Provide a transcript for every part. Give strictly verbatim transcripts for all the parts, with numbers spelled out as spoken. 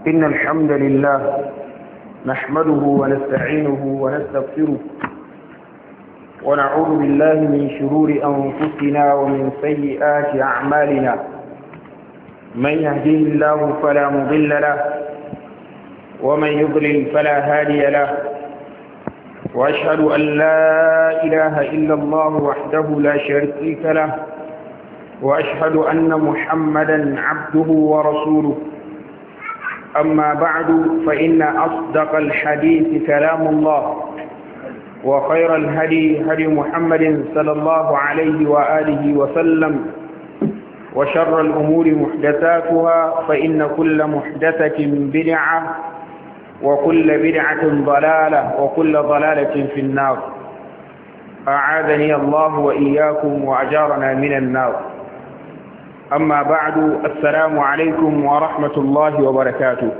إن الحمد لله نحمده ونستعينه ونستغفره ونعوذ بالله من شرور أنفسنا ومن سيئات أعمالنا. من يهديه الله فلا مضل له ومن يضلل فلا هادي له، وأشهد أن لا إله إلا الله وحده لا شريك له، وأشهد أن محمدا عبده ورسوله. أما بعد، فإن أصدق الحديث كلام الله، وخير الهدي هدي محمد صلى الله عليه وآله وسلم، وشر الأمور محدثاتها، فإن كل محدثة بدعة وكل بدعة ضلالة وكل ضلالة في النار. أعاذني الله وإياكم وأجارنا من النار. أما بعد، السلام عليكم ورحمة الله وبركاته.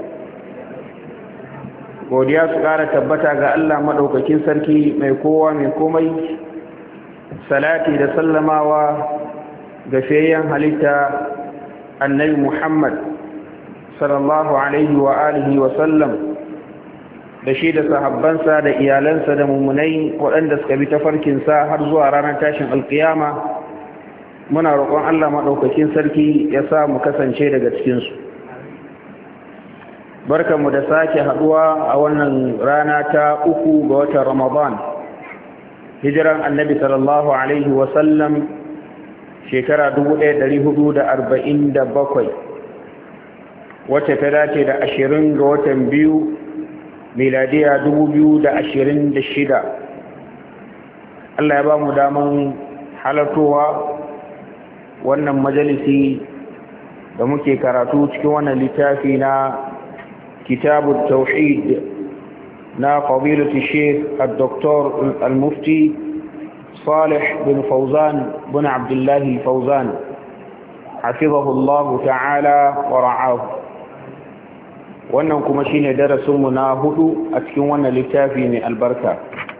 godiya su ƙara tabbata ga Allah maɗaukakin sarki mai kowa mai komai, salati da sallamawa ga fiyayyen halitta annabi Muhammad sallallahu alaihi wa alihi wa sallam, da shi da sahabbansa da iyalansa da mummunai waɗanda suka bi tafarkinsa har zuwa ranar tashin alƙiyama. Muna roƙon Allah maɗaukakin sarki ya sa mu kasance daga cikinsu. Barkanmu da sake haɗuwa a wannan rana ta uku ga watan Ramadan, hijiran annabi sallallahu alaihi wasallam shekara dubu ɗaya ɗari hudu da arba'in da bakwai, wacce ta dace da ashirin ga watan biyu miladiya dubu biyu da ashirin da shida. Allah ya ba mu daman halartowa wannan majalisi da muke karatu cikin wannan littafi na kitabu tauhid na fadilatu sheikh al-doktor al-mufti Salih bin Fawzan bin Abdullah al-Fawzan hafizahu Allah ta'ala wa ra'ahu. Wannan kuma shine darasinmu na hudu a cikin wannan littafi mai albarka.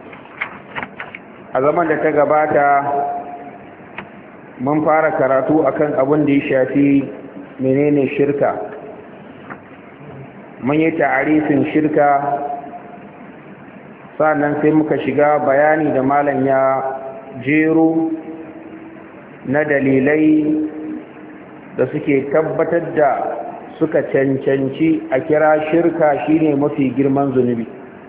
A zaman da ta gabata mun fara karatu akan abin da ya shafi menene shirka. Mun yi ta'arifin shirka, sannan sai muka shiga bayani da malam ya jero na dalilai da suke tabbatar da suka cancanci a kira shirka shine mafi girman zunubi.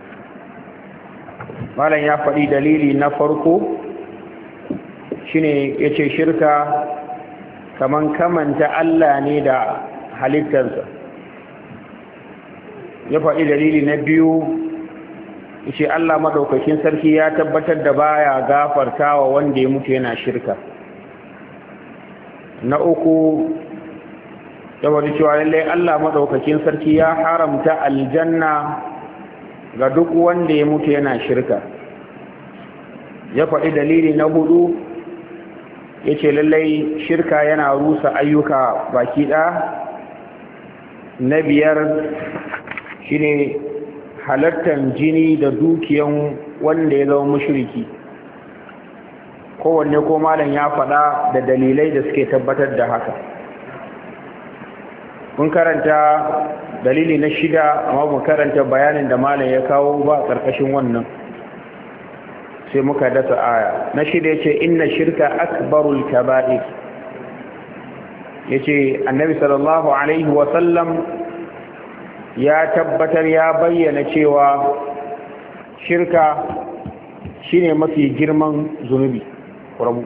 Malam ya faɗi dalili na farko shine yace shirka kaman kamanta Allah ne da halittarsa. Ya faɗi dalili na biyu yace Allah madaukakin sarki ya tabbatar da baya gafartawa wanda ya mutu yana shirka. Na uku ya faɗi cewa lallai Allah madaukakin sarki ya haramta aljanna ga duk wanda ya mutu yana shirka. Ya faɗi dalili na hudu ya ce lallai shirka yana rusa ayyuka baki ɗaya. Na biyar shi ne halartar jini da dukiyan wanda ya zama mushriki. Kowanne ko malam ya faɗa da dalilai da suke tabbatar da haka. Mun karanta dalili na shida, amma mun karanta bayanin da malam ya kawo ba ƙarƙashin wannan, sai muka dasa aya na shida. Yace inna shirka akbarul kaba'ir. Yace annabi sallallahu alaihi wa sallam ya tabbatar ya bayyana cewa shirka shine mafi girman zunubi. Rabu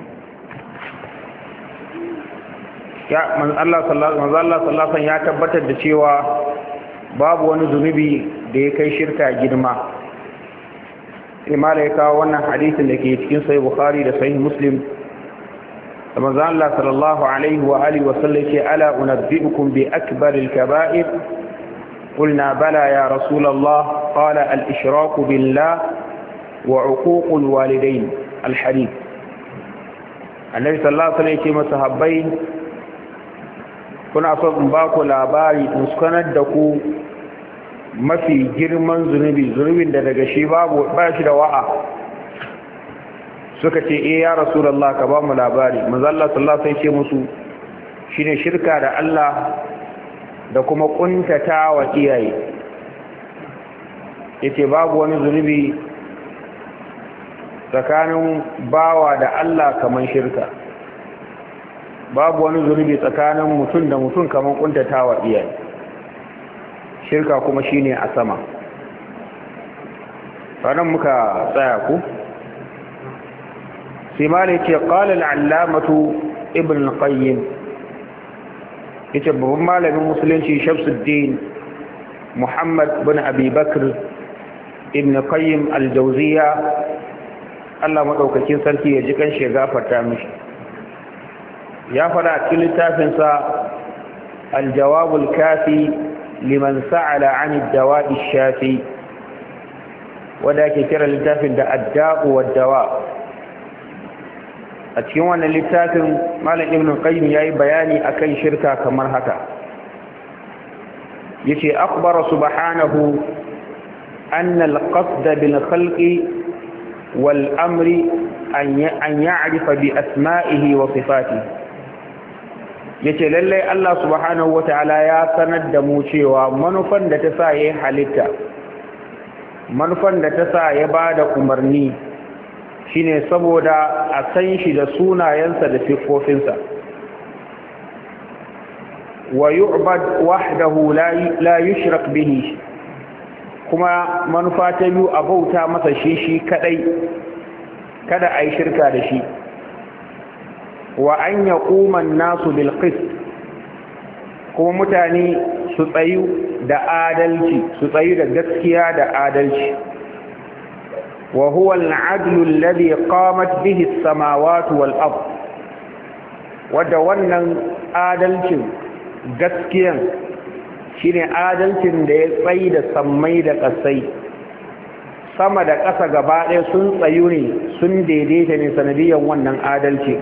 ya manzo Allah sallallahu alaihi wasallam ya tabbatar da cewa babu wani zunubi da ya kai shirka girma. Imala ya kawo wannan hadisin da ke cikin sahih Bukhari da sahih Muslim, da manzo Allah sallallahu alaihi wa alihi wa sallam ce ala unabbiukum bi akbaril kaba'ir qulna bala ya rasulullah qala al ishraku billah wa uququl walidain al hadith. Annabi sallallahu alaihi wa sallam ce masahabbai, kuna so in ba ku labari in sanar da ku mafi girman zunubi, zunubin da daga shi babu ba shi da wa'a. Suka ce eh ya rasulullah ka ba mu labari. Manzo Allah sallallahu alaihi wasallam sai ce musu shine shirka da Allah da kuma kuntata wa iyaye. Yace babu wani zunubi tsakanin bawa da Allah kamar shirka, babu wani zunubi tsakanin mutum da mutum kamar kuntata wa iyaye, shirka kuma shine a sama. Sanan muka tsaya ku sai malai ce qala al-allamatu ibn al-qayyim, yace babban malamin musulunci Shamsuddin Muhammad bin Abi Bakr ibn Qayyim al-Jawziyya, Allah madaukakin sarki ya ji kan shi gafarta mishi, ya fara a cikin littafinsa al-Jawab al-Kafi liman sa'ala 'an ad-dawa'i ash-shafi, wanda ke kira littafin da ad-da'u wad-dawa. A cikin wannan littafin Malam Ibn Qayyim yayi bayani akan shirka kamar haka. Yace akhbara subhanahu anna al-qasd bil khalqi wal amri an ya'rifa bi asma'ihi wa sifatihi. Yace lalle Allah subhanahu wataala ya sanar da mu cewa manufan da ta sa yayi halitta, manufan da ta sa ya bada umarni shine saboda a san shi da sunayensa da siffofinsa, wa yu'bad wahdahu la yushrak bihi, kuma manufa ta biyu a bauta masa shi shi kadai, kada a yi shirka da shi, wa an yaquma an-nasu bil qist, kuma mutane su tsayu da adalci, su tsayu da gaskiya da adalci. وهو العدل الذي قامت به السماوات والأرض، wanda wannan adalcin gaskiyan shine adalcin da ya tsayi da sammai da ƙasai, sama da ƙasa gaba ɗaya sun tsayu ne, sun daidaita ne sanadiyan wannan adalci.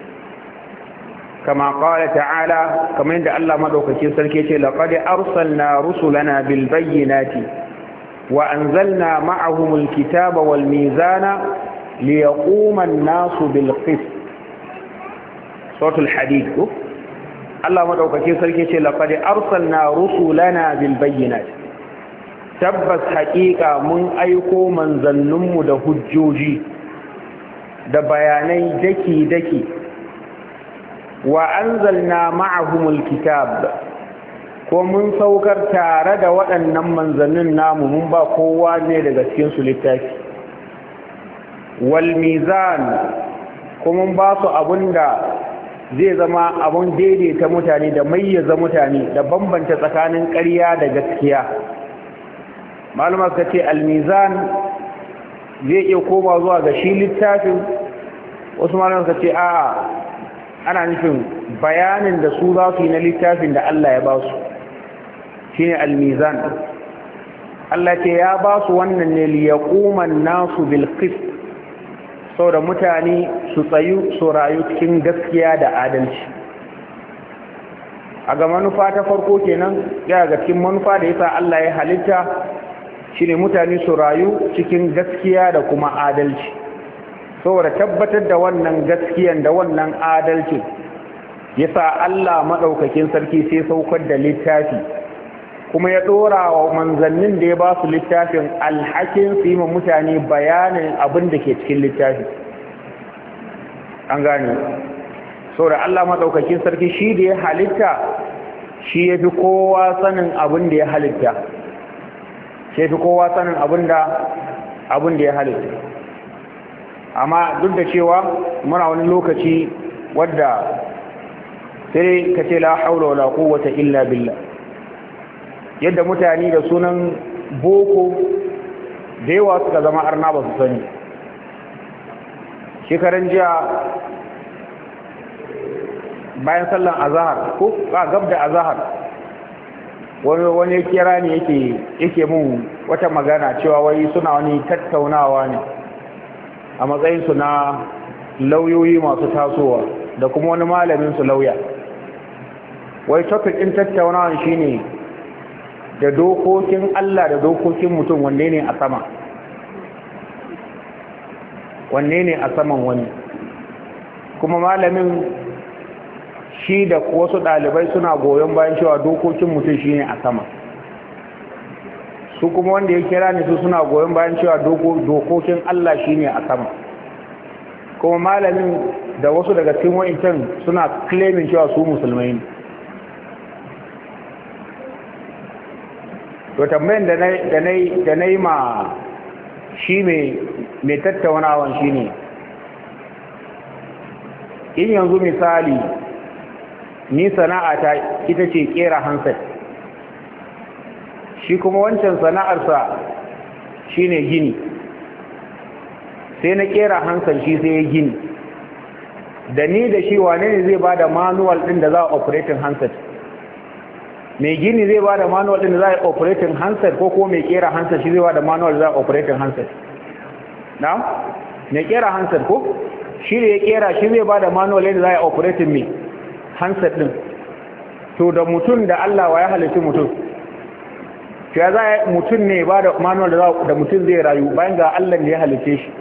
kama qala ta'ala, kamar yadda Allah madaukakin sarki ce laqad arsalna rusulana bil bayyinati وأنزلنا معهم الكتاب والميزان ليقوم الناس بالقسط. سورة الحديد. الله مدعوكي سركي لقد أرسلنا رسلنا بالبينات، تبس حقيقة من أيكو من ظنم ده هجوجي ده بياني دكي دكي. وأنزلنا معهم الكتاب، ko mun saukar tare da waɗannan manzannin namu mun ba kowa ne daga cikin su littafi. Wal mizan, ko mun ba su abunda zai zama abun daidaita mutane da mayyaza mutane da bambanta tsakanin ƙarya da gaskiya. Malama suka ce al mizan zai iya koma zuwa ga shi littafin, wasu malama suka ce a'a ana nufin bayanin da su za su yi na littafin da Allah ya ba su, shine al-mizan. Allah ce ya ba su wannan ne liyaquma an-nasu bil qist, saboda mutane su tsayu su rayu cikin gaskiya da adalci. A ga manufa ta farko kenan, ya ga cikin manufa da yasa Allah ya halitta shine mutane su rayu cikin gaskiya da kuma adalci. Saboda tabbatar da wannan gaskiyan da wannan adalci yasa Allah madaukakin sarki sai saukar da littafi, kuma ya dora wa manzannin da ya ba su littafin alhakin su yi ma mutane bayanin abin da ke cikin littafi. An gane, saboda Allah madaukakin sarki shi da ya halitta shi ya fi kowa sanin abin da ya halitta, shi ya fi kowa sanin abin da abin da ya halitta. Amma duk da cewa muna wani lokaci wadda sai ka ce la haula wala quwwata illa billah, yadda mutane da sunan boko da yawa suka zama arna ba su sani. Shekaran jiya bayan sallan azahar ko a gab da azahar wani wani kira ne yake yake mun wata magana cewa wai suna wani tattaunawa ne a matsayin su na lauyoyi masu tasowa da kuma wani malamin su lauya. Wai topic din tattaunawa shine da dokokin Allah da dokokin mutum wanne ne a sama, wanne ne a saman wani. Kuma malamin shi da wasu ɗalibai suna goyon bayan cewa dokokin mutum shine a sama, su kuma wanda ya kira ni su suna goyon bayan cewa dokokin Allah shine a sama, kuma malamin da wasu daga cikin wa'incan suna claiming cewa su musulmai ne. to tambayin da na yi ma shi mai tattaunawan shi ne, in yanzu misali ni sana'ata ita ce kera handset, shi kuma wancan sana'arsa shi ne gini, sai na kera handset shi sai ya gini, da ni da shi wane ne zai ba da manual ɗin da za a operating handset? mai gini zai ba da manual ɗin da za a operating handset ko ko mai kera handset shi zai ba da manual za a operating handset? na? mai kera handset ko? shi da ya kera shi zai ba da manual yadda za a operating mai handset ɗin. to da mutum da Allah wa ya halitta mutum? ya za a mutum ne ba da manual da mutum zai rayu bayan ga Allah ne ya halitta shi?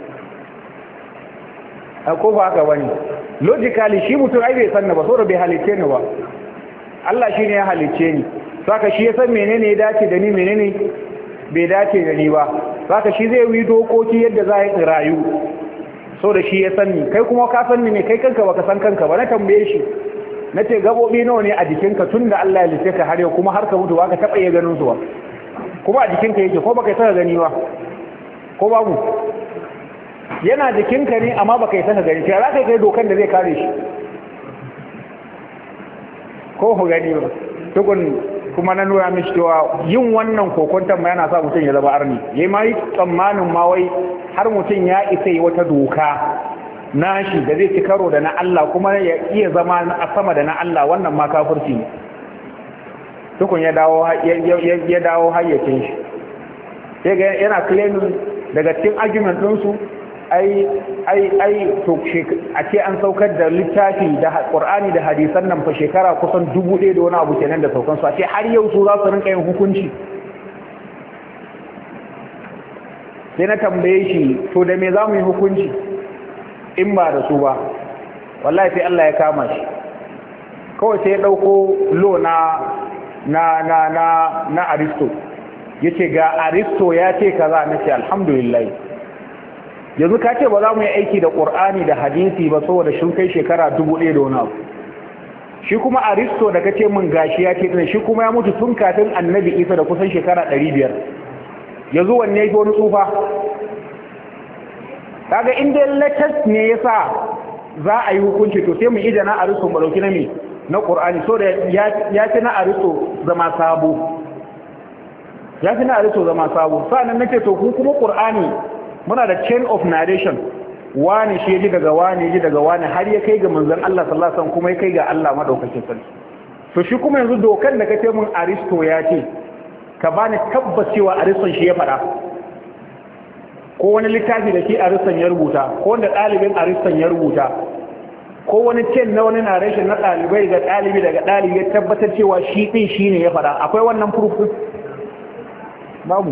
ko ba haka bane? logically shi mutum ai bai sanna ba, saboda bai halitta ni ba. Allah shi ne ya halicce ni, saka shi ya san menene ya dace da ni menene bai dace da ni ba, saka shi zai yi dokoki yadda za a yi rayu, so da shi ya san ni. Kai kuma ka san ni ne, kai kanka baka san kanka ba. Na tambaye shi na ce gabobi nawa ne a jikinka tun da Allah ya halice ka har yau kuma har ka mutu ba ka taɓa iya ganin su ba, kuma a jikinka yake ko baka yi saka gani ba ko babu? yana jikinka ne amma baka yi saka gani, sai za ka kai dokan da zai kare shi ko ku gani ba tukun. kuma na nuna mishi cewa yin wannan kokonton ma yana sa mutum ya zama arni. yayi ma yi tsammanin ma wai har mutum ya isa yi wata doka nashi da zai ci karo da na Allah kuma ya iya zama a sama da na Allah, wannan ma kafirci ne. tukun ya dawo ya dawo hayyacin shi, sai ga yana claiming daga cikin argument ɗinsu ai ai ai to a ce an saukar da littafi da Qur'ani da hadisan nan fa shekara kusan dubu ɗaya da wani abu kenan da saukan su, a ce har yau su za su rinka yin hukunci. sai na tambaye shi to da me za mu yi hukunci in ba da su ba? wallahi sai Allah ya kama shi kawai, sai ya dauko lo na na na na na Aristo, yace ga Aristo ya ce kaza, nace alhamdulillah. yanzu ka ce ba za mu yi aiki da ƙur'ani da hadisi ba saboda shi kai shekara dubu ɗaya da wani abu. shi kuma Aristo da kace mun gashi ya ce shi kuma ya mutu tun kafin Annabi Isa da kusan shekara ɗari biyar. yanzu wanne yake wani tsufa? kaga inda latest ne yasa za a yi hukunci, to sai mu ida na Aristo mu dauki na me na Qur'ani, so da ya ce na Aristo zama sabo ya ce na Aristo zama sabo. sannan nace to ku kuma Qur'ani muna da chain of narration, wani shi ji daga wani ji daga wani har ya kai ga manzon Allah sallallahu alaihi wasallam kuma ya kai ga Allah madaukakin sarki. to shi kuma yanzu dokan da kace mun Aristo ya ce, ka bani tabbacewa Aristo shi ya faɗa, ko wani littafi da shi Aristo ya rubuta, ko wanda ɗalibin Aristo ya rubuta, ko wani chain na wani narration na ɗalibai ga ɗalibi daga ɗalibi ya tabbatar cewa shi din shine ya faɗa. akwai wannan proof? babu.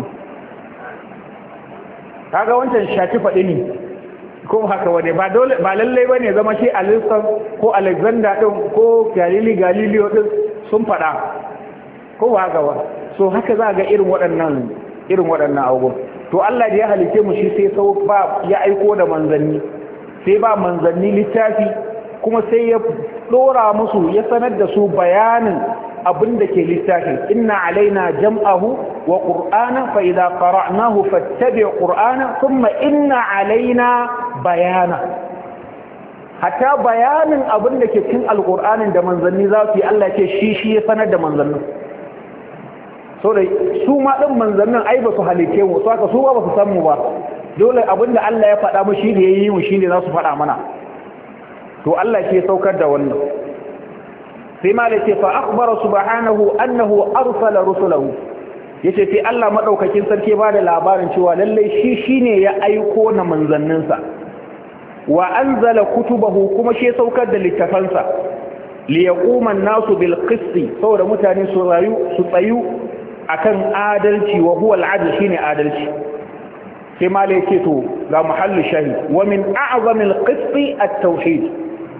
kaga wancan shafi faɗi ne ko haka wane, ba dole ba lallai bane zama shi Alisan ko Alexander din ko Galilei Galileo din sun faɗa ko haka ba. so haka za ga irin waɗannan irin waɗannan abubuwan. to Allah da ya halice mu shi sai sau ba ya aiko da manzanni, sai ba manzanni littafi, kuma sai ya dora musu ya sanar da su bayanin abin da ke littafin. inna alaina jam'ahu wa qur'ana fa idza qara'nahu fattabi' qur'ana thumma inna alaina bayana. hatta bayanin abin da ke cikin alqur'anin da manzanni za su yi, Allah ce shi shi ya sanar da manzannin. so da su ma din manzannin ai ba su halice mu, saka su ba su san mu ba, dole abin da Allah ya faɗa mu shi da yayi mu shi ne za su faɗa mana. to Allah ke saukar da wannan. sai ma lace fa akhbara subhanahu annahu arsala rusulahu, yace sai Allah madaukakin sarki ba da labarin cewa lalle shi shine ya aiko na manzanninsa, wa anzala kutubahu, kuma shi saukar da littafansa, li yaquma an-nasu bil qisti, saboda mutane su rayu su tsayu akan adalci, wa huwa al-adl, shine adalci. sai ma lace to ga muhallu shahid, wa min a'zamil qisti at-tauhid,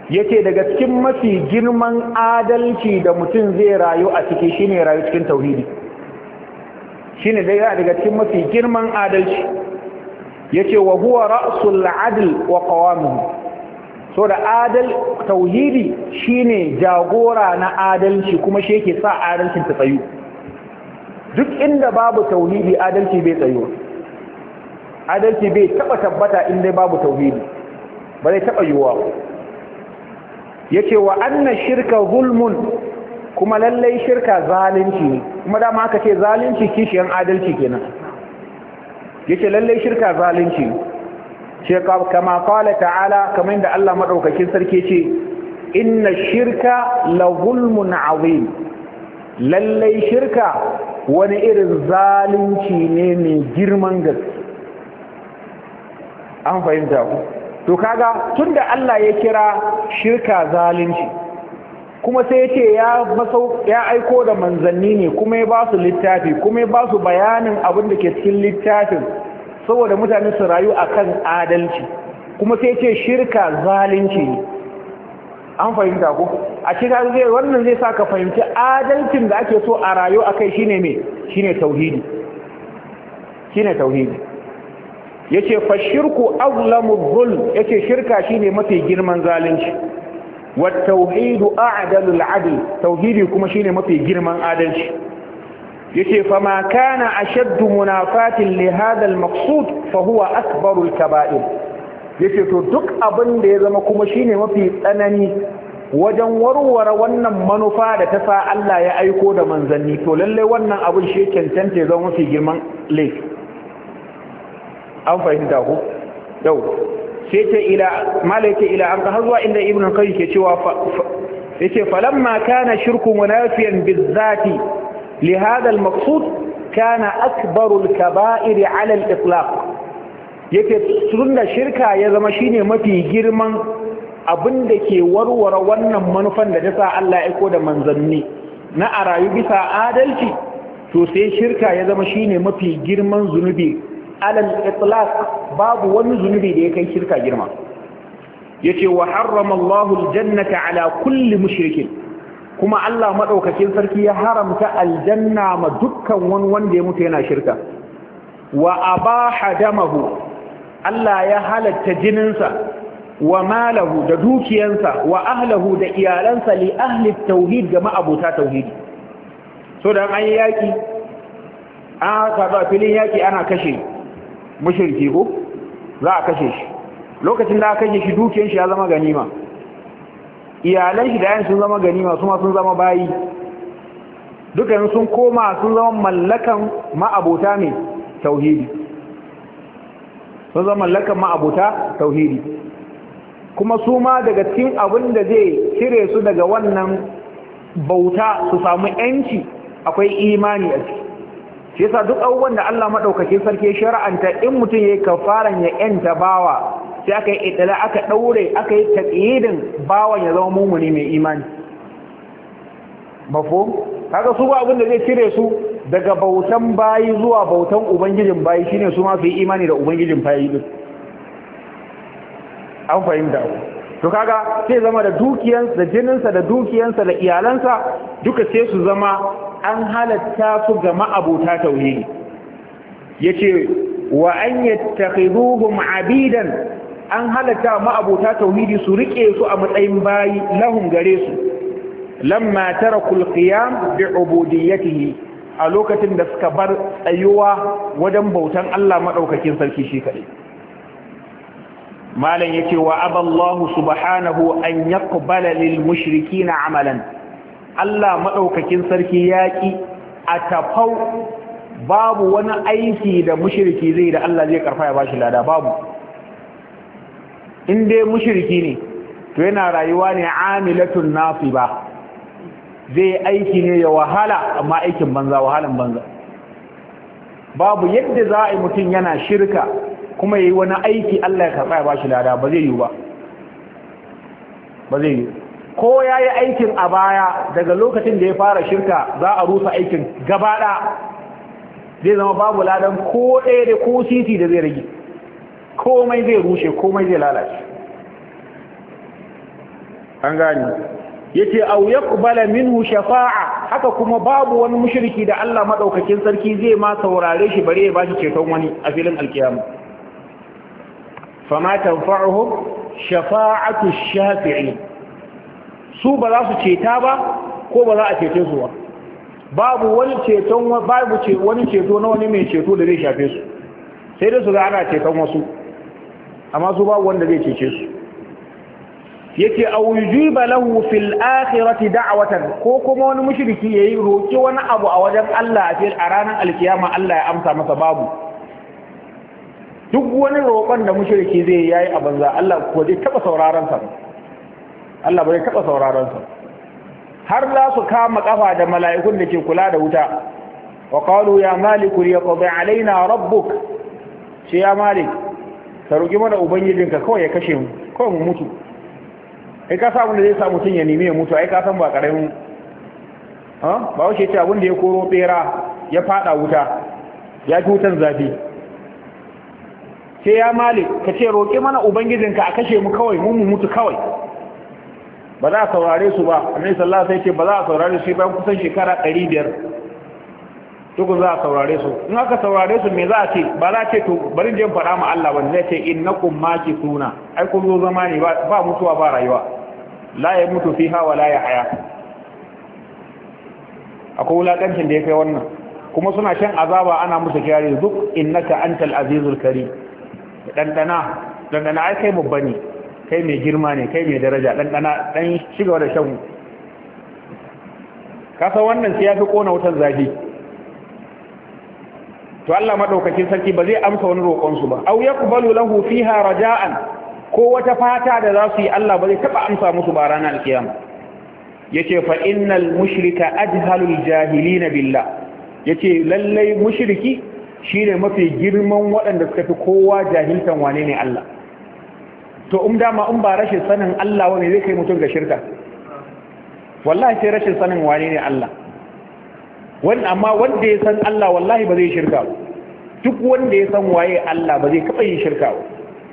yace daga cikin mafi girman adalci da mutum zai rayu a ciki shine rayu cikin tauhidi shine daga cikin mafi girman adalci yace wa huwa ra'sul adl wa qawamuhu so da adal tauhidi shine jagora na adalci kuma shi yake sa adalcin ta tsayu duk inda babu tauhidi adalci bai tsayo adalci bai taba tabbata inda babu tauhidi ba zai taba yiwuwa yace wa anna shirka zulmun kuma lallai shirka zalunci ne kuma dama aka ce zalunci kishiyan adalci kenan yace lallai shirka zalunci ce kama qala ta'ala kamar da Allah madaukakin sarki ce inna shirka la zulmun azim lallai shirka wani irin zalunci ne mai girman gaske an fahimta ku to kaga tunda Allah ya kira shirka zalunci kuma sai ya ce ya masau ya aiko da manzanni ne kuma ya ba su littafi kuma ya ba su bayanin abin da ke cikin littafin saboda mutane su rayu akan adalci kuma sai ya ce shirka zalunci ne an fahimta ku a cikin zai wannan zai sa ka fahimci adalcin da ake so a rayu akai shine me shine tauhidi shine tauhidi yace fa shirku azlamu dhulm yace shirka shine mafi girman zalunci wat tauhidu a'dalu al-'adl tauhidi kuma shine mafi girman adalci yace fa ma kana ashaddu munafatin li hadha al-maqsud fa huwa akbaru al-kaba'ir yace to duk abin da ya zama kuma shine mafi tsanani wajen warware wannan manufa da ta sa Allah ya aiko da manzanni to lalle wannan abin shi cancanta ya zama mafi girman laifi an fahimta ku yau sai ta ila malaika ila an har zuwa inda ibnu qayyim ke cewa yace falamma kana shirku munafiyan bizati li hada al-maqsud kana akbaru al-kaba'ir 'ala al-itlaq yake tunda shirka ya zama shine mafi girman abin da ke warware wannan manufan da ta sa Allah ya aiko da manzanni na a rayu bisa adalci to sai shirka ya zama shine mafi girman zunubi alal itlaq babu wani zunubi da ya kai shirka girma yace wa harrama Allahu aljannata ala kulli mushrikin kuma Allah madaukakin sarki ya haramta aljanna ma dukkan wani wanda ya mutu yana shirka wa abaha damahu Allah ya halatta jininsa wa malahu da dukiyansa wa ahlahu da iyalansa li ahli tauhid ga ma'abuta tauhidi so da an yaki an saba filin yaki ana kashe mushriki ko za a kashe shi lokacin da aka kashe shi dukiyar shi ya zama ganima iyalan shi da yan sun zama ganima su ma sun zama bayi dukan sun koma sun zama mallakan ma'abuta ne tauhidi sun zama mallakan ma'abuta tauhidi kuma su ma daga cikin abin da zai cire su daga wannan bauta su samu yanci akwai imani a ciki shi yasa duk abubuwan da Allah madaukakin sarki shar'anta in mutum yayi kafaran ya yanta bawa sai aka yi idala aka daure aka yi taqyidin bawan ya zama mumuni mai imani mafhum kaga su ba abin da zai cire su daga bautan bayi zuwa bautan ubangijin bayi shine su ma su yi imani da ubangijin bayi din an fahimta to kaga sai zama da dukiyansa da jininsa da dukiyansa da iyalansa duka sai su zama an halatta su ga ma'abuta tauhidi yace wa an yattakhiduhum abidan an halatta ma'abuta tauhidi su rike su a matsayin bayi lahum gare su lamma tarakul qiyam bi ubudiyyatihi a lokacin da suka bar tsayuwa wajen bautan Allah madaukakin sarki shi kadai malan yace wa aballahu subhanahu an yaqbala lil mushrikeena amalan Allah madaukakin sarki yaki a tafau babu wani aiki da mushriki zai da Allah zai karfa ya bashi lada babu in dai mushriki ne to yana rayuwa ne amilatun nasiba zai aiki ne ya wahala amma aikin banza wahalan banza babu yadda za a yi mutum yana shirka kuma yi wani aiki Allah ya karɓa ya ba shi lada ba zai yi ba ba zai yi ko ya yi aikin a baya daga lokacin da ya fara shirka za a rusa aikin gabaɗa zai zama babu ladan ko ɗaya da ko sisi da zai rage komai zai rushe komai zai lalace an gani yace aw yaqbala minhu shafa'a haka kuma babu wani mushriki da Allah madaukakin sarki zai ma saurare shi bare ya bashi ceton wani a filin alkiyama fama tanfa'uhum shafa'atu shafi'i su ba za su ceta ba ko ba za a cece su ba babu wani ceton babu ce wani ceto na wani mai ceto da zai shafe su sai dai su ga ana ceton wasu amma su babu wanda zai cece su yake aw yujiba lahu fil akhirati da'watan ko kuma wani mushriki yayi roki wani abu a wajen Allah a ranar alkiyama Allah ya amsa masa babu duk wani roƙon da mushriki zai yayi a banza Allah ko zai taba sauraron sa Allah bai taba sauraron sa har za su kama kafa da mala'ikun da ke kula da wuta wa qalu ya maliku yaqdi alaina rabbuk shi ya malik ka roki mana ubangijinka kawai ya kashe mu kawai mu mutu ai ka sa abin da zai sa mutum ya nemi ya mutu ai ka san ba karamin ha ba wace ce abin da ya koro bera ya fada wuta ya fi wutan zafi sai ya malik ka ce roƙi mana ubangijinka a kashe mu kawai mun mu mutu kawai ba za a saurare su ba annabi sallallahu alaihi wasallam sai ce ba za a saurare su bayan kusan shekara ɗari biyar tukun za a saurare su in aka saurare su me za a ce ba za a ce to bari je faɗa ma Allah ba zai ce innakum makithuna ai kun zo zama ne ba mutuwa ba rayuwa la ya mutu fiha wa la ya haya akwai wulakancin da ya kai wannan kuma suna shan azaba ana musu kiyari duk innaka antal azizul karim dandana dandana ai kai babba ne kai mai girma ne kai mai daraja dandana dan shiga da shan kasa wannan sai ya fi kona wutar zafi to Allah madaukakin sarki ba zai amsa wani roƙon su ba aw yaqbalu lahu fiha raja'an ko wata fata da za su yi Allah ba zai taba amsa musu ba ranar alkiyama yace fa innal mushrika ajhalul jahilin billah yace lallai mushriki shine mafi girman waɗanda suka fi kowa jahiltan wane ne Allah to um dama in ba rashin sanin Allah wani zai kai mutum ga shirka wallahi sai rashin sanin wane ne Allah wani amma wanda ya san Allah wallahi ba zai shirka ba duk wanda ya san waye Allah ba zai taɓa yin shirka ba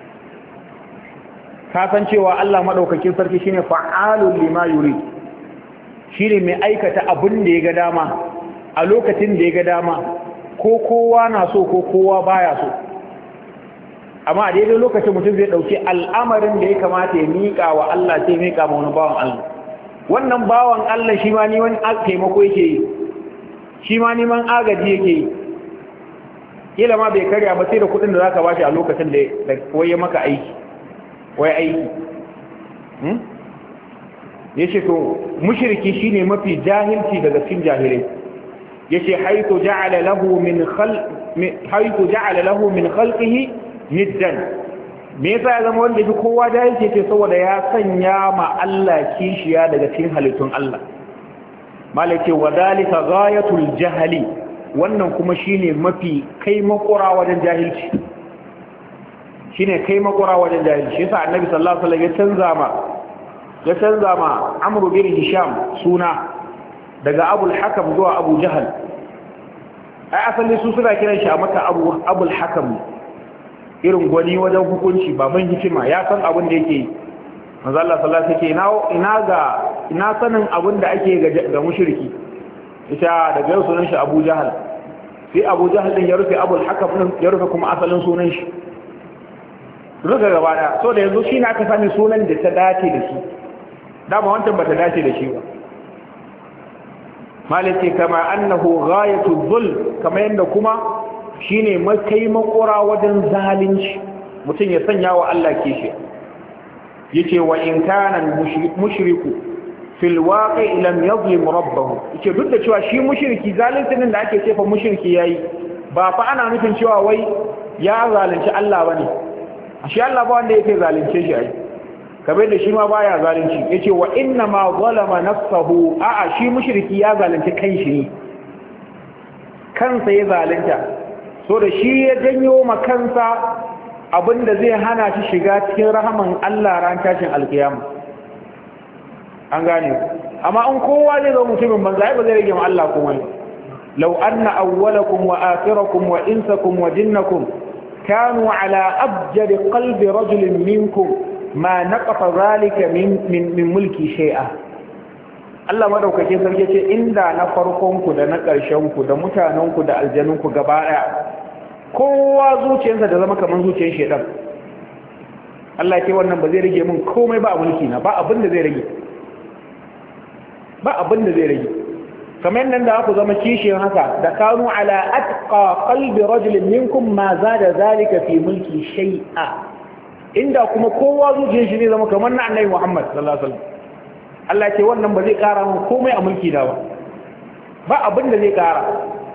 ka san cewa Allah madaukakin sarki shine fa'alul lima yurid shine mai aikata abin da ya ga dama a lokacin da ya ga dama ko kowa na so ko kowa baya so amma a daidai lokacin mutum zai dauki al'amarin da ya kamata ya miƙa wa Allah sai miƙa ma wani bawan Allah wannan bawan Allah shi ma ni wani taimako yake yi shi ma neman agaji yake yi kila ma bai karya ba sai da kudin da zaka bashi a lokacin da waye maka aiki waye aiki hmm yace to mushriki shine mafi jahilci daga cikin jahilai yace haythu ja'ala lahu min khalq haythu ja'ala lahu min khalqihi niddan me yasa ya zama wanda bi kowa jahilci ce saboda ya sanya ma Allah kishiya daga cikin halittun Allah malake wadalika ghayatul jahli wannan kuma shine mafi kai makura wajen jahilci shine kai makura wajen jahilci yasa annabi sallallahu alaihi wasallam ya canza ma ya canza ma amru bin hisham suna daga abul hakam zuwa abu jahal ai asali su suna kiran shi a maka abu abul hakam irin gwani wajen hukunci baban hikima ya san abin da yake manzo Allah sallallahu alaihi wasallam ina ga ina sanin abin da ake ga mushriki ita daga yau sunan shi Abu Jahal sai Abu Jahal din ya rufe Abul Hakam din ya rufe kuma asalin sunan shi ruka gaba da so da yanzu shi ne aka sami sunan da ta dace da shi dama wancan bata dace da shi ba malaki kama annahu ghayatu dhul kama yanda kuma shine makai makura wajen zalunci mutum ya sanya wa Allah kishi yace wa in kana mushriku fil waqi lam yadhlim rabbahu yace duk da cewa shi mushriki zalincin da ake cewa mushriki yayi ba fa ana nufin cewa wai ya zalunci Allah bane shi Allah ba wanda yake zalunce shi ai kabe da shi ma baya zalunci yace wa inna ma zalama nafsuhu a'a shi mushriki ya zalunci kanshi ne kansa ya zalunta so da shi ya janyo ma kansa abinda zai hana shi shiga cikin rahaman Allah ran tashin alkiyama an gane amma in kowa zai zo mutumin banza ai ba zai rage ma Allah komai law anna awwalakum wa akhirakum wa insakum wa jinnakum kanu ala abjad qalbi rajulin minkum ma naqafa zalika min min, min mulki shay'a. Allah madaukake sarki ce inda na farkon ku da na ƙarshen ku da mutanen ku da aljanun ku gaba daya kowa zuciyarsa da zama kaman zuciyar shedan, Allah ya ce wannan ba zai rage min komai ba a mulki na, ba abin da zai rage ba abin da zai rage kamar nan da aku zama kishiyar haka da kanu ala atqa qalbi rajulin minkum ma zada zalika fi mulki shay'a. Inda kuma kowa zuciyar shi ne zama kamar na annabi Muhammad sallallahu alaihi wasallam, Allah ce wannan ba zai kara mun komai a mulki da ba ba abin da zai kara,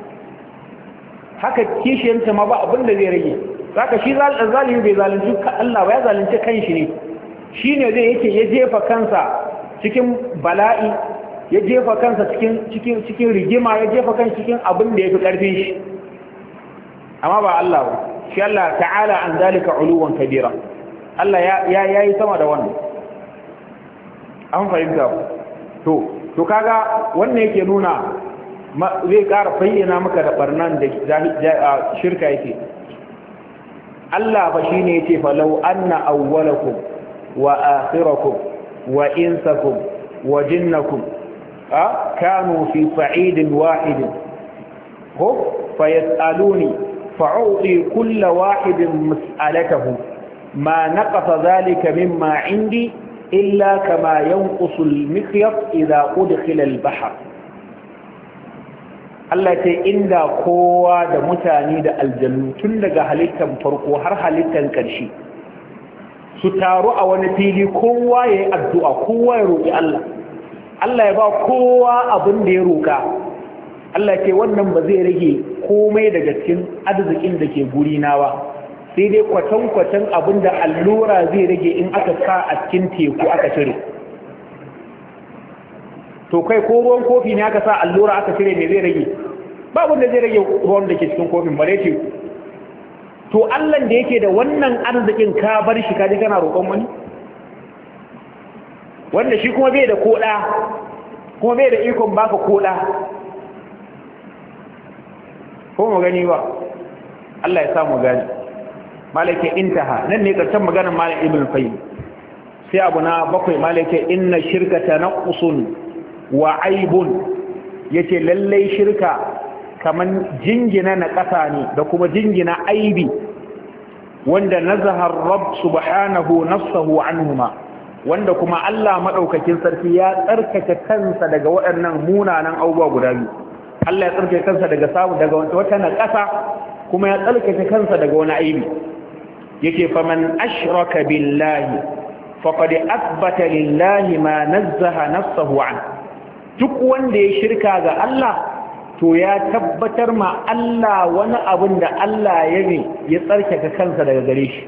haka kishiyanta ma ba abin da zai rage. Saka shi zalimi bai zalunci Allah ba, ya zalunci kanshi ne, shine zai yake ya jefa kansa cikin bala'i, ya jefa kansa cikin cikin cikin rigima, ya jefa kansa cikin abin da yafi karfin shi, amma ba Allah ba. Shi Allah ta'ala an zalika uluwan kabira, Allah ya yayi sama da wannan. An fahimta to to kaga wannan yake nuna zai ƙara bayyana maka da barnan da shirka yake. Allah fa shine yace fa law anna awwalakum wa akhirakum wa insakum wa jinnakum a kanu fi sa'idin wahidin ho fayasaluni fa'uti kull wahidin mas'alatahu ma naqasa dhalika mimma 'indi illa kama yanqusu al-mikhyat idha udkhila al-bahr. Allah ce inda kowa da mutane da aljannu tun daga halittar farko har halittar ƙarshe su taru a wani fili, kowa ya yi addu'a, kowa ya roƙi Allah, Allah ya ba kowa abin da ya roƙa. Allah ce wannan ba zai rage komai daga cikin arzikin da ke guri na ba, sai dai kwatan-kwatan abin da allura zai rage in aka sa a cikin teku aka cire. To kai ko ruwan kofi ne aka sa allura aka cire me zai rage? Babu da zai rage ruwan da ke cikin kofin bare ce. To Allah da yake da wannan arzikin ka bar shi kaje kana roƙon wani? Wanda shi kuma bai da koda, kuma bai da ikon baka koda. Ko mu gani ba? Allah ya sa mu gani. Malaka intaha, nan ne karshen maganar Malik Ibn Qayyim. Sai abu na bakwai malaka inna shirkata naqsun wa aibun, yace lallai shirka kaman jingina na ƙasa ne da kuma jingina aibi wanda nazaha rabb subhanahu nafsuhu anhuma, wanda kuma Allah madaukakin sarki ya tsarkake kansa daga waɗannan munanan abubuwa guda biyu. Allah ya tsarkake kansa daga samu daga wata na ƙasa, kuma ya tsarkake kansa daga wani aibi. Yake faman ashraka billahi faqad athbata lillahi ma nazzaha nafsuhu anhu. Duk wanda ya shirka ga Allah to ya tabbatar ma Allah wani abin da Allah ya ne ya tsarkaka kansa daga gare shi.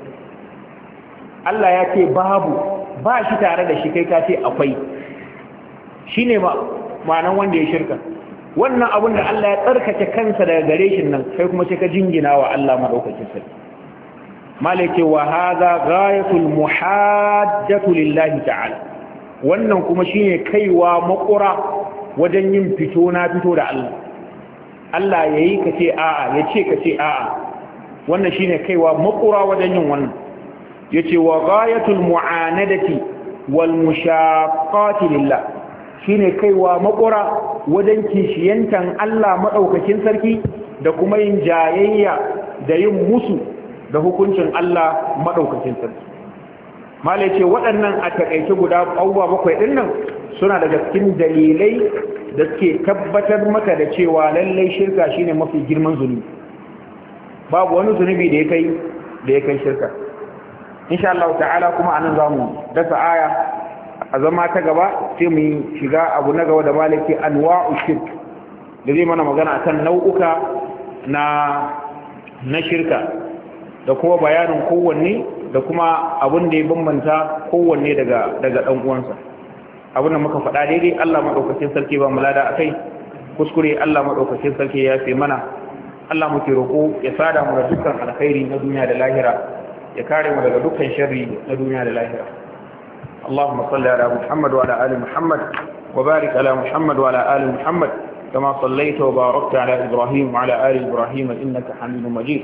Allah ya ce babu, ba shi tare da shi, kai ka ce akwai. Shi ne ma'anan wanda ya shirka. Wannan abin da Allah ya tsarkake kansa daga gare shi nan, kai kuma sai ka jingina wa Allah maɗaukakin sarki. Malaka wa hadha ghayatul muhajjatu lillahi ta'ala. Wannan kuma shine kaiwa makura wajen yin fito na fito da Allah. Allah yayi ka ce a'a, ya ce ka ce a'a. Wannan shine kaiwa makura wajen yin wannan. Yace wa ghayatul mu'anadati wal mushaqqati lillah. Shine kaiwa makura wajen kishiyantan Allah madaukakin sarki da kuma yin jayayya da yin musu da hukuncin Allah madaukakin sarki. Malai ce waɗannan a taƙaice guda abubuwa bakwai ɗin nan suna daga cikin dalilai da suke tabbatar maka da cewa lallai shirka shine mafi girman zunubi. Babu wani zunubi da ya kai da ya kai shirka. Insha Allah ta'ala kuma anan zamu dasa aya a zama ta gaba sai mu shiga abu na gaba da malaki anwa'u shirk da zai mana magana akan nau'uka na na shirka da kuma bayanin kowanne da kuma abin da ya bambanta kowanne daga daga dan uwansa. Abin da muka faɗa daidai Allah madaukakin sarki ba mu lada akai, kuskure Allah madaukakin sarki ya fi mana. Allah muke roko ya sada mu da dukkan alkhairi na duniya da lahira, ya kare mu daga dukkan sharri na duniya da lahira. Allahumma salli ala Muhammad wa ala ali Muhammad wa barik ala Muhammad wa ala ali Muhammad kama sallaita wa barakta ala Ibrahim wa ala ali Ibrahim innaka Hamidum Majid.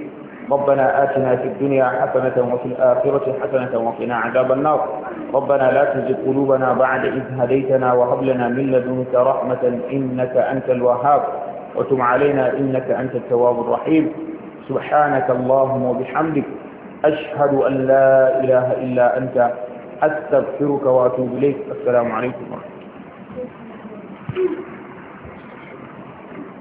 ربنا آتنا في الدنيا حسنة وفي الآخرة حسنة وقنا عذاب النار ربنا لا تزغ قلوبنا بعد إذ هديتنا وهب لنا من لدنك رحمة إنك أنت الوهاب وتب علينا إنك أنت التواب الرحيم سبحانك اللهم وبحمدك أشهد أن لا إله إلا أنت أستغفرك وأتوب إليك السلام عليكم ورحمة الله.